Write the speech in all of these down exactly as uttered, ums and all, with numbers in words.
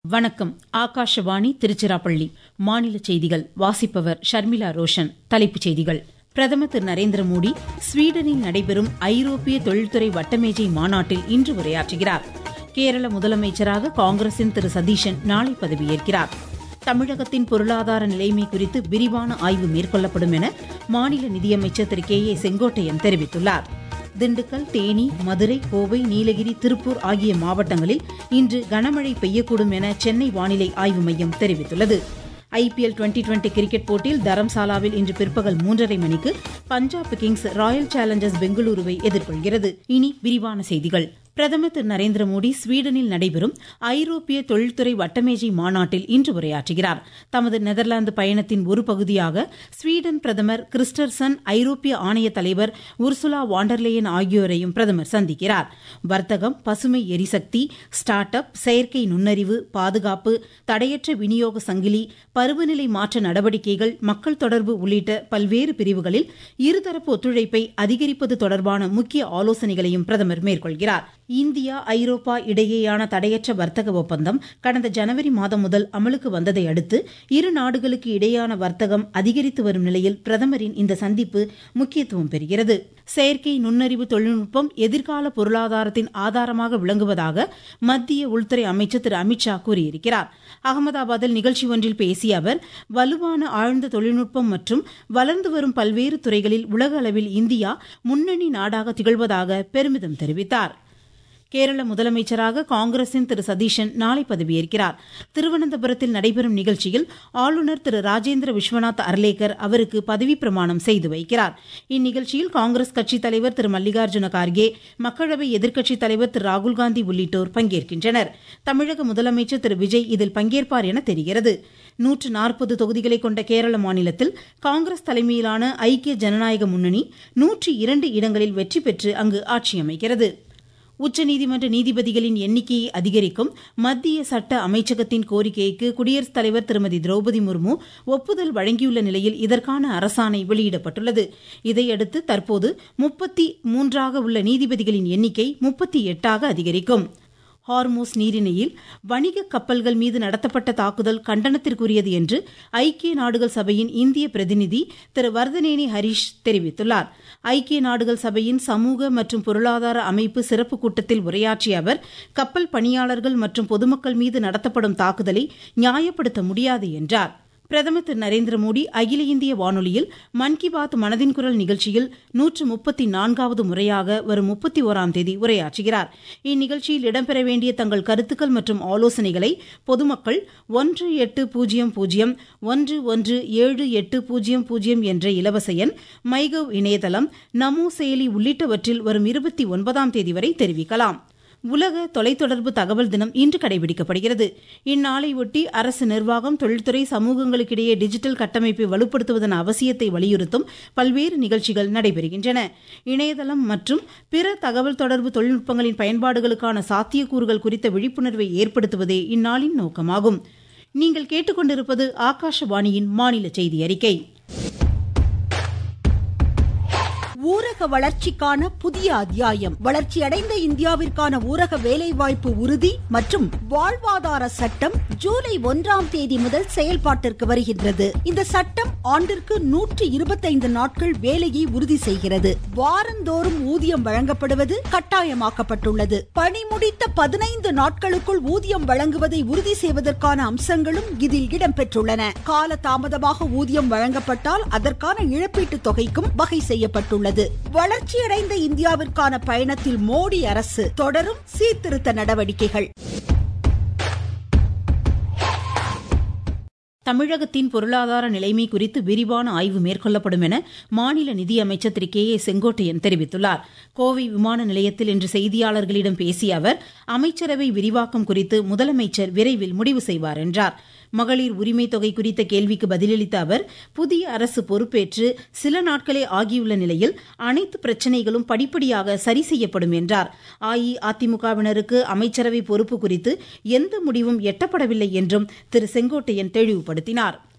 வணக்கம். ஆகாஷவாணி திருச்சிராப்பள்ளி. மாநில செய்திகள் வாசிப்பவர் ஷர்மிளா ரோஷன். தலைப்புச் செய்திகள். பிரதமர் திரு நரேந்திர மோடி ஸ்வீடனில் நடைபெறும் ஐரோப்பிய தொழில்துறை வட்டமேஜை மாநாட்டில் இன்று உரையாற்றுகிறார். கேரள முதலமைச்சராக காங்கிரசின் திரு சதீஷன் நாளை பதவியேற்கிறார். தமிழகத்தின் பொருளாதார நிலைமை குறித்து விரிவான ஆய்வு மேற்கொள்ளப்படும் என மாநில நிதியமைச்சர் திரு கே ஏ செங்கோட்டையன் தெரிவித்துள்ளார். திண்டுக்கல், தேனி, மதுரை, கோவை, நீலகிரி, திருப்பூர் ஆகிய மாவட்டங்களில் இன்று கனமழை பெய்யக்கூடும் என சென்னை வானிலை ஆய்வு மையம் தெரிவித்துள்ளது. I P L twenty twenty cricket போட்டியில் தரம்சாலாவில் இன்று பிற்பகல் மூன்றரை மணிக்கு பஞ்சாப் கிங்ஸ் ராயல் சேலஞ்சர்ஸ் பெங்களூருவை எதிர்கொள்கிறது. இனி விரிவான செய்திகள். பிரதமர் திரு நரேந்திர மோடி ஸ்வீடனில் நடைபெறும் ஐரோப்பிய தொழில்துறை வட்டமேஜை மாநாட்டில் இன்று உரையாற்றுகிறார். தமது நெதர்லாந்து பயணத்தின் ஒரு பகுதியாக ஸ்வீடன் பிரதமர் கிறிஸ்டர்சன், ஐரோப்பிய ஆணைய தலைவர் உர்சுலா வாண்டர்லேயன் ஆகியோரையும் பிரதமர் சந்திக்கிறார். வர்த்தகம், பசுமை எரிசக்தி, ஸ்டார்ட் அப், செயற்கை நுண்ணறிவு, பாதுகாப்பு, தடையற்ற விநியோக சங்கிலி, பருவநிலை மாற்ற நடவடிக்கைகள், மக்கள் தொடர்பு உள்ளிட்ட பல்வேறு பிரிவுகளில் இருதரப்பு ஒத்துழைப்பை அதிகரிப்பது தொடர்பான முக்கிய ஆலோசனைகளையும் பிரதமர் மேற்கொள்கிறார். இந்தியா ஐரோப்பா இடையேயான தடையற்ற வர்த்தக ஒப்பந்தம் கடந்த ஜனவரி மாதம் முதல் அமலுக்கு வந்ததை அடுத்து இரு நாடுகளுக்கு இடையேயான வர்த்தகம் அதிகரித்து வரும் நிலையில் பிரதமரின் இந்த சந்திப்பு முக்கியத்துவம் பெறுகிறது. செயற்கை நுண்ணறிவு தொழில்நுட்பம் எதிர்கால பொருளாதாரத்தின் ஆதாரமாக விளங்குவதாக மத்திய உள்துறை அமைச்சர் திரு அமித்ஷா கூறியிருக்கிறார். அகமதாபாத்தில் நிகழ்ச்சி ஒன்றில் பேசிய அவர், வலுவான ஆழ்ந்த தொழில்நுட்பம் மற்றும் வளர்ந்து வரும் பல்வேறு துறைகளில் உலக அளவில் இந்தியா முன்னணி நாடாக திகழ்வதாக பெருமிதம் தெரிவித்தார். கேரள முதலமைச்சராக காங்கிரசின் திரு சதீஷன் நாளை பதவியேற்கிறார். திருவனந்தபுரத்தில் நடைபெறும் நிகழ்ச்சியில் ஆளுநர் திரு ராஜேந்திர விஸ்வநாத் அர்லேக்கர் அவருக்கு பதவி பிரமாணம் செய்து வைக்கிறார். இந்நிகழ்ச்சியில் காங்கிரஸ் கட்சித் தலைவர் திரு மல்லிகார்ஜுன கார்கே, மக்களவை எதிர்க்கட்சித் தலைவர் திரு ராகுல்காந்தி உள்ளிட்டோர் பங்கேற்கின்றனர். தமிழக முதலமைச்சர் திரு விஜய் இதில் பங்கேற்பார் என தெரிகிறது. நூற்று நாற்பது தொகுதிகளை கொண்ட கேரள மாநிலத்தில் காங்கிரஸ் தலைமையிலான ஐக்கிய ஜனநாயக முன்னணி நூற்றி இரண்டு இடங்களில் வெற்றி பெற்று அங்கு ஆட்சி அமைக்கிறது. உச்சநீதிமன்ற நீதிபதிகளின் எண்ணிக்கையை அதிகரிக்கும் மத்திய சட்ட அமைச்சகத்தின் கோரிக்கைக்கு குடியரசுத் தலைவர் திருமதி திரௌபதி முர்மு ஒப்புதல் வழங்கியுள்ள நிலையில் இதற்கான அரசாணை வெளியிடப்பட்டுள்ளது. இதையடுத்து தற்போது முப்பத்தி மூன்றாக உள்ள நீதிபதிகளின் எண்ணிக்கை முப்பத்தி எட்டாக அதிகரிக்கும். ஹார்மோஸ் நீரிணையில் வணிக கப்பல்கள் மீது நடத்தப்பட்ட தாக்குதல் கண்டனத்திற்குரியது என்று ஐக்கிய நாடுகள் சபையின் இந்திய பிரதிநிதி திரு வர்தனேனி ஹரீஷ் தெரிவித்துள்ளார். ஐக்கிய நாடுகள் சபையின் சமூக மற்றும் பொருளாதார அமைப்பு சிறப்பு கூட்டத்தில் உரையாற்றிய அவர், கப்பல் பணியாளர்கள் மற்றும் பொதுமக்கள் மீது நடத்தப்படும் தாக்குதலை நியாயப்படுத்த முடியாது என்றார். பிரதமர் திரு நரேந்திர மோடி அகில இந்திய வானொலியில் மன் கி பாத் மனதின் குரல் நிகழ்ச்சியில் நூற்று முப்பத்தி நான்காவது முறையாக வரும் முப்பத்தி ஓராம் தேதி உரையாற்றுகிறார். இந்நிகழ்ச்சியில் இடம்பெற வேண்டிய தங்கள் கருத்துக்கள் மற்றும் ஆலோசனைகளை பொதுமக்கள் ஒன்று எட்டு பூஜ்ஜியம் பூஜ்ஜியம் ஒன்று ஒன்று ஏழு எட்டு பூஜ்ஜியம் பூஜ்ஜியம் என்ற இலவச எண், மைகவ் இணையதளம், நமோ செயலி உள்ளிட்டவற்றில் வரும் இருபத்தி ஒன்பதாம் தேதி வரை தெரிவிக்கலாம். உலக தொலைத்தொடர்பு தகவல் தினம் இன்று கடைபிடிக்கப்படுகிறது. இந்நாளையொட்டி அரசு நிர்வாகம், தொழில்துறை, சமூகங்களுக்கிடையே டிஜிட்டல் கட்டமைப்பை வலுப்படுத்துவதன் அவசியத்தை வலியுறுத்தும் பல்வேறு நிகழ்ச்சிகள் நடைபெறுகின்றன. இணையதளம் மற்றும் பிற தகவல் தொடர்பு தொழில்நுட்பங்களின் பயன்பாடுகளுக்கான சாத்தியக்கூறுகள் குறித்த விழிப்புணர்வை ஏற்படுத்துவதே இந்நாளின் நோக்கமாகும். நீங்கள் கேட்டுக்கொண்டிருப்பது ஆகாஷவாணியின் மாநில செய்தி அறிக்கை. ஊரக வளர்ச்சிக்கான புதிய அத்தியாயம். வளர்ச்சியடைந்த இந்தியாவிற்கான ஊரக வேலைவாய்ப்பு உறுதி மற்றும் வாழ்வாதார சட்டம் ஜூலை ஒன்றாம் தேதி முதல் செயல்பாட்டிற்கு வருகின்றது. இந்த சட்டம் ஆண்டிற்கு நூற்று இருபத்தைந்து நாட்கள் வேலையை உறுதி செய்கிறது. வாரந்தோறும் ஊதியம் வழங்கப்படுவது கட்டாயமாக்கப்பட்டுள்ளது. பணி முடித்த பதினைந்து நாட்களுக்குள் ஊதியம் வழங்குவதை உறுதி செய்வதற்கான அம்சங்களும் இதில் இடம்பெற்றுள்ளன. கால தாமதமாக ஊதியம் வழங்கப்பட்டால் அதற்கான இழப்பீட்டு தொகைக்கும் வகை செய்யப்பட்டுள்ளது. வளர்ச்சியடைந்த இந்தியாவிற்கான பயணத்தில் மோடி அரசு தொடரும் சீர்திருத்த நடவடிக்கைகள். தமிழகத்தின் பொருளாதார நிலைமை குறித்து விரிவான ஆய்வு மேற்கொள்ளப்படும் என மாநில நிதியமைச்சர் திரு கே ஏ செங்கோட்டையன் தெரிவித்துள்ளார். கோவை விமான நிலையத்தில் இன்று செய்தியாளர்களிடம் பேசிய அவர், அமைச்சரவை விரிவாக்கம் குறித்து முதலமைச்சர் விரைவில் முடிவு செய்வார் என்றார். மகளிர் உரிமை தொகை குறித்த கேள்விக்கு பதிலளித்த அவர், புதிய அரசு பொறுப்பேற்று சில நாட்களே ஆகியுள்ள நிலையில் அனைத்து பிரச்சினைகளும் படிப்படியாக சரி செய்யப்படும் என்றார். அஇஅதிமுகவினருக்கு அமைச்சரவை பொறுப்பு குறித்து எந்த முடிவும் எட்டப்படவில்லை என்றும் திரு செங்கோட்டையன் தெளிவுபடுத்தினார்.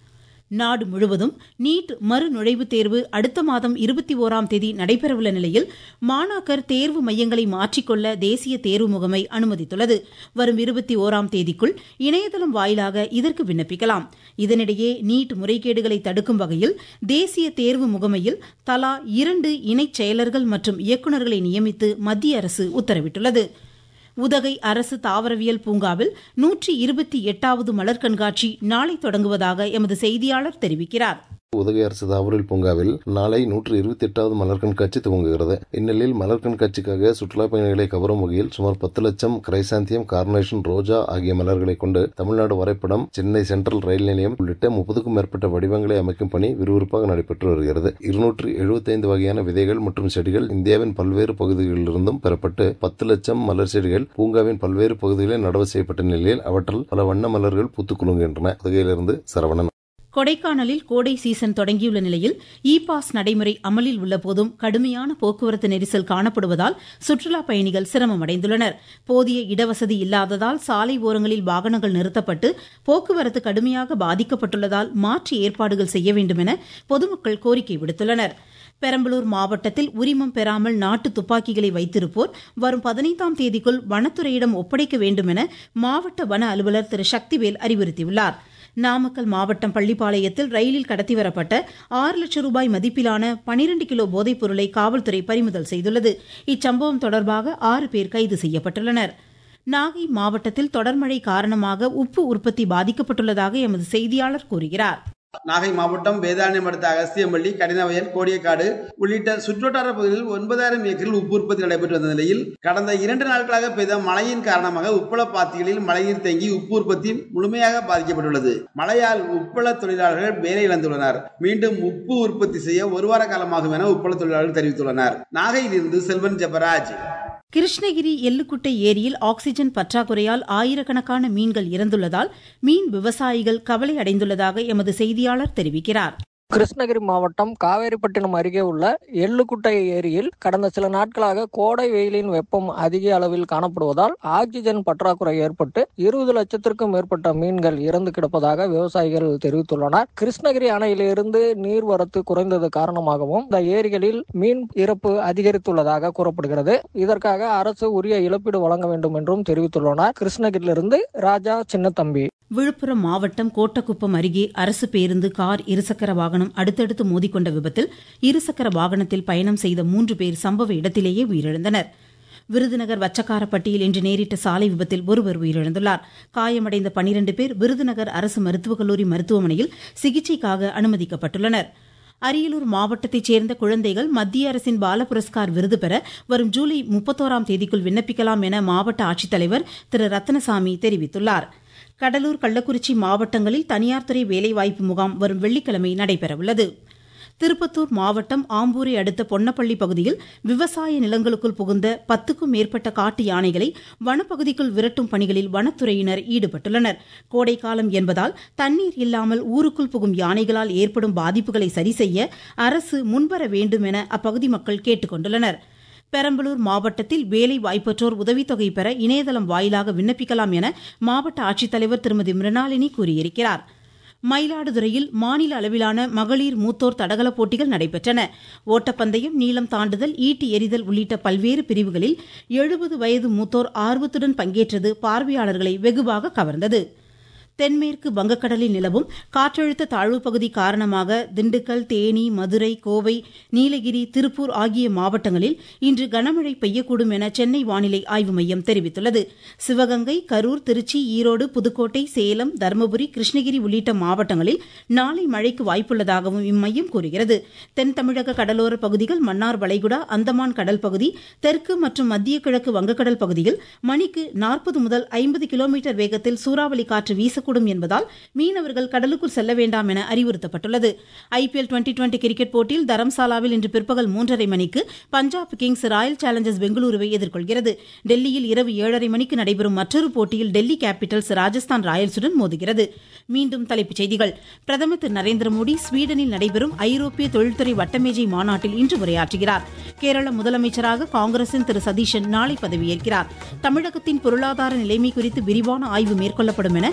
நாடு முழுவதும் நீட் மறுநுழைவுத் தேர்வு அடுத்த மாதம் இருபத்தி ஓராம் தேதி நடைபெறவுள்ள நிலையில் மாணாக்கர் தேர்வு மையங்களை மாற்றிக்கொள்ள தேசிய தேர்வு முகமை அனுமதித்துள்ளது. வரும் இருபத்தி ஓராம் தேதிக்குள் இணையதளம் வாயிலாக இதற்கு விண்ணப்பிக்கலாம். இதனிடையே நீட் முறைகேடுகளை தடுக்கும் வகையில் தேசிய தேர்வு முகமையில் தலா இரண்டு இணைச் செயலர்கள் மற்றும் இயக்குநர்களை நியமித்து மத்திய அரசு உத்தரவிட்டுள்ளது. உதகை அரசு தாவரவியல் பூங்காவில் நூற்றி இருபத்தி எட்டாவது மலர் கண்காட்சி நாளை தொடங்குவதாக எமது செய்தியாளர் தெரிவிக்கிறார். உதகை அரசு தாவரவியல் பூங்காவில் நாளை நூற்று இருபத்தி எட்டாவது மலர் கண்காட்சி துவங்குகிறது. இந்நிலையில் மலர் கண்காட்சிக்காக சுற்றுலா பயணிகளை கவரும் வகையில் சுமார் பத்து லட்சம் கிரைசாந்தியம், கார்னேஷன், ரோஜா ஆகிய மலர்களை கொண்டு தமிழ்நாடு வரைபடம், சென்னை சென்ட்ரல் ரயில் நிலையம் உள்ளிட்ட முப்பதுக்கும் மேற்பட்ட வடிவங்களை அமைக்கும் பணி விறுவிறுப்பாக நடைபெற்று வருகிறது. இருநூற்று எழுபத்தி ஐந்து வகையான விதைகள் மற்றும் செடிகள் இந்தியாவின் பல்வேறு பகுதிகளிலிருந்தும் பெறப்பட்டு பத்து லட்சம் மலர் செடிகள் பூங்காவின் பல்வேறு பகுதிகளில் நடவு செய்யப்பட்ட நிலையில் அவற்றில் பல வண்ண மலர்கள் பூத்துக் குலுங்குகின்றன. உதகையிலிருந்து சரவணன். கொடைக்கானலில் கோடை சீசன் தொடங்கியுள்ள நிலையில் இ பாஸ் நடைமுறை அமலில் உள்ள போதும் கடுமையான போக்குவரத்து நெரிசல் காணப்படுவதால் சுற்றுலா பயணிகள் சிரமம் அடைந்துள்ளனர். போதிய இடவசதி இல்லாததால் சாலை ஓரங்களில் வாகனங்கள் நிறுத்தப்பட்டு போக்குவரத்து கடுமையாக பாதிக்கப்பட்டுள்ளதால் மாற்று ஏற்பாடுகள் செய்ய வேண்டும் என பொதுமக்கள் கோரிக்கை விடுத்துள்ளனர். பெரம்பலூர் மாவட்டத்தில் உரிமம் பெறாமல் நாட்டு துப்பாக்கிகளை வைத்திருப்போர் வரும் பதினைந்தாம் தேதிக்குள் வனத்துறையிடம் ஒப்படைக்க வேண்டும் என மாவட்ட வன அலுவலர் திரு சக்திவேல் அறிவுறுத்தியுள்ளார். நாமக்கல் மாவட்டம் பள்ளிப்பாளையத்தில் ரயிலில் கடத்தி வரப்பட்ட ஆறு லட்சம் ரூபாய் மதிப்பிலான பனிரண்டு கிலோ போதைப் பொருளை காவல்துறை பறிமுதல் செய்துள்ளது. இச்சம்பவம் தொடர்பாக ஆறு பேர் கைது செய்யப்பட்டுள்ளனர். நாகை மாவட்டத்தில் தொடர்மழை காரணமாக உப்பு உற்பத்தி பாதிக்கப்பட்டுள்ளதாக எமது செய்தியாளர் கூறுகிறார். நாகை மாவட்டம் வேதாரண்யம் அடுத்த அகஸ்தியம்பள்ளி, கடினவயல், கோடியக்காடு உள்ளிட்ட சுற்றுவட்டார பகுதிகளில் ஒன்பதாயிரம் ஏக்கரில் உப்பு உற்பத்தி நடைபெற்று வந்த நிலையில் கடந்த இரண்டு நாட்களாக பெய்த மழையின் காரணமாக உப்பள பாத்திகளில் மழைநீர் தேங்கி உப்பு உற்பத்தி முழுமையாக பாதிக்கப்பட்டுள்ளது. மழையால் உப்பள தொழிலாளர்கள் வேலை இழந்துள்ளனர். மீண்டும் உப்பு உற்பத்தி செய்ய ஒரு வார காலமாகும் என உப்பள தொழிலாளர்கள் தெரிவித்துள்ளனர். நாகையிலிருந்து செல்வன் ஜெபராஜ். கிருஷ்ணகிரி எள்ளுக்குட்டை ஏரியில் ஆக்ஸிஜன் பற்றாக்குறையால் ஆயிரக்கணக்கான மீன்கள் இறந்துள்ளதால் மீன் விவசாயிகள் கவலை அடைந்துள்ளதாக எமது செய்தியாளர் தெரிவிக்கிறார். கிருஷ்ணகிரி மாவட்டம் காவேரிப்பட்டினம் அருகே உள்ள எள்ளுக்குட்டை ஏரியில் கடந்த சில நாட்களாக கோடை வெயிலின் வெப்பம் அதிக அளவில் காணப்படுவதால் ஆக்சிஜன் பற்றாக்குறை ஏற்பட்டு இருபது லட்சத்திற்கும் மேற்பட்ட மீன்கள் இறந்து கிடப்பதாக விவசாயிகள் தெரிவித்துள்ளனர். கிருஷ்ணகிரி அணையிலிருந்து நீர்வரத்து குறைந்தது காரணமாகவும் இந்த ஏரிகளில் மீன் இறப்பு அதிகரித்துள்ளதாக கூறப்படுகிறது. இதற்காக அரசு உரிய இழப்பீடு வழங்க வேண்டும் என்றும் தெரிவித்துள்ளனர். கிருஷ்ணகிரியிலிருந்து ராஜா சின்னத்தம்பி. விழுப்புரம் மாவட்டம் கோட்டக்குப்பம் அருகே அரசு பேருந்து, கார், இருசக்கர வாகனம் அடுத்தடுத்து மோதிக்கொண்ட விபத்தில் இருசக்கர வாகனத்தில் பயணம் செய்த மூன்று பேர் சம்பவ இடத்திலேயே உயிரிழந்தனர். விருதுநகர் வச்சக்காரப்பட்டியில் இன்று நேரிட்ட சாலை விபத்தில் ஒருவர் உயிரிழந்துள்ளார். காயமடைந்த பனிரண்டு பேர் விருதுநகர் அரசு மருத்துவக் கல்லூரி மருத்துவமனையில் சிகிச்சைக்காக அனுமதிக்கப்பட்டுள்ளனர். அரியலூர் மாவட்டத்தைச் சேர்ந்த குழந்தைகள் மத்திய அரசின் பால புரஸ்கார் விருது பெற வரும் ஜூலை முப்பத்தோராம் தேதிக்குள் விண்ணப்பிக்கலாம் என மாவட்ட ஆட்சித்தலைவர் திரு ரத்னசாமி தெரிவித்துள்ளார். கடலூர், கள்ளக்குறிச்சி மாவட்டங்களில் தனியார் துறை வேலைவாய்ப்பு முகாம் வரும் வெள்ளிக்கிழமை நடைபெறவுள்ளது. திருப்பத்தூர் மாவட்டம் ஆம்பூரை அடுத்த பொன்னப்பள்ளி பகுதியில் விவசாய நிலங்களுக்குள் புகுந்த பத்துக்கும் மேற்பட்ட காட்டு யானைகளை வனப்பகுதிக்குள் விரட்டும் பணிகளில் வனத்துறையினர் ஈடுபட்டுள்ளனர். கோடைக்காலம் என்பதால் தண்ணீர் இல்லாமல் ஊருக்குள் புகும் யானைகளால் ஏற்படும் பாதிப்புகளை சரிசெய்ய அரசு முன்வர வேண்டும் என அப்பகுதி மக்கள் கேட்டுக் கொண்டுள்ளனர். பெரம்பலூர் மாவட்டத்தில் வேலை வாய்ப்பற்றோர் உதவித்தொகை பெற இணையதளம் வாயிலாக விண்ணப்பிக்கலாம் என மாவட்ட ஆட்சித்தலைவர் திருமதி மிருணாளினி கூறியிருக்கிறார். மயிலாடுதுறையில் மாநில அளவிலான மகளிர் மூத்தோர் தடகள போட்டிகள் நடைபெற்றன. ஓட்டப்பந்தயம், நீளம் தாண்டுதல், ஈட்டி எறிதல் உள்ளிட்ட பல்வேறு பிரிவுகளில் எழுபது வயது மூத்தோர் ஆர்வத்துடன் பங்கேற்றது பார்வையாளர்களை வெகுவாக கவர்ந்தது. தென்மேற்கு வங்கக்கடலில் நிலவும் காற்றழுத்த தாழ்வு பகுதி காரணமாக திண்டுக்கல், தேனி, மதுரை, கோவை, நீலகிரி, திருப்பூர் ஆகிய மாவட்டங்களில் இன்று கனமழை பெய்யக்கூடும் என சென்னை வானிலை ஆய்வு மையம் தெரிவித்துள்ளது. சிவகங்கை, கரூர், திருச்சி, ஈரோடு, புதுக்கோட்டை, சேலம், தருமபுரி, கிருஷ்ணகிரி உள்ளிட்ட மாவட்டங்களில் நாளை மழைக்கு வாய்ப்புள்ளதாகவும் இம்மையம் கூறுகிறது. தென் தமிழக கடலோர பகுதிகள், மன்னார் வளைகுடா, அந்தமான் கடல் பகுதி, தெற்கு மற்றும் மத்திய கிழக்கு வங்கக்கடல் பகுதியில் மணிக்கு நாற்பது முதல் ஐம்பது கிலோமீட்டர் வேகத்தில் சூறாவளி காற்று வீச கூடும் என்பதால் மீனவர்கள் கடலுக்குள் செல்ல வேண்டாம் என அறிவுறுத்தப்பட்டுள்ளது. ஐபிஎல் டுவெண்டி டுவெண்டி கிரிக்கெட் போட்டியில் தரம்சாலாவில் இன்று பிற்பகல் மூன்றரை மணிக்கு பஞ்சாப் கிங்ஸ் ராயல் சேலஞ்சர்ஸ் பெங்களூருவை எதிர்கொள்கிறது. டெல்லியில் இரவு ஏழரை மணிக்கு நடைபெறும் மற்றொரு போட்டியில் டெல்லி கேபிட்டல்ஸ் ராஜஸ்தான் ராயல்ஸுடன் மோதுகிறது. மீண்டும் தலைப்புச் செய்திகள். பிரதமர் திரு நரேந்திர மோடி ஸ்வீடனில் நடைபெறும் ஐரோப்பிய தொழில்துறை வட்டமேஜை மாநாட்டில் இன்று உரையாற்றுகிறார். கேரள முதலமைச்சராக காங்கிரசின் திரு சதீஷன் நாளை பதவியேற்கிறார். தமிழகத்தின் பொருளாதார நிலைமை குறித்து விரிவான ஆய்வு மேற்கொள்ளப்படும் என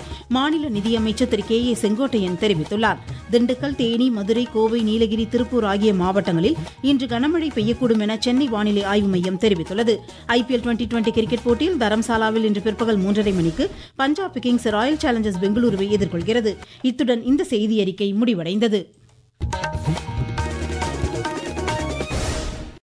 மாநில நிதியமைச்சர் திரு கே ஏ செங்கோட்டையன் தெரிவித்துள்ளார். திண்டுக்கல், தேனி, மதுரை, கோவை, நீலகிரி, திருப்பூர் ஆகிய மாவட்டங்களில் இன்று கனமழை பெய்யக்கூடும் என சென்னை வானிலை ஆய்வு மையம் தெரிவித்துள்ளது. ஐபிஎல் டுவெண்டி டுவெண்டி கிரிக்கெட் போட்டியில் தரம்சாலாவில் இன்று பிற்பகல் மூன்றரை மணிக்கு பஞ்சாப் கிங்ஸ் ராயல் சேலஞ்சர்ஸ் பெங்களூருவை எதிர்கொள்கிறது. இத்துடன் இந்த செய்தி அறிக்கை முடிவடைந்தது.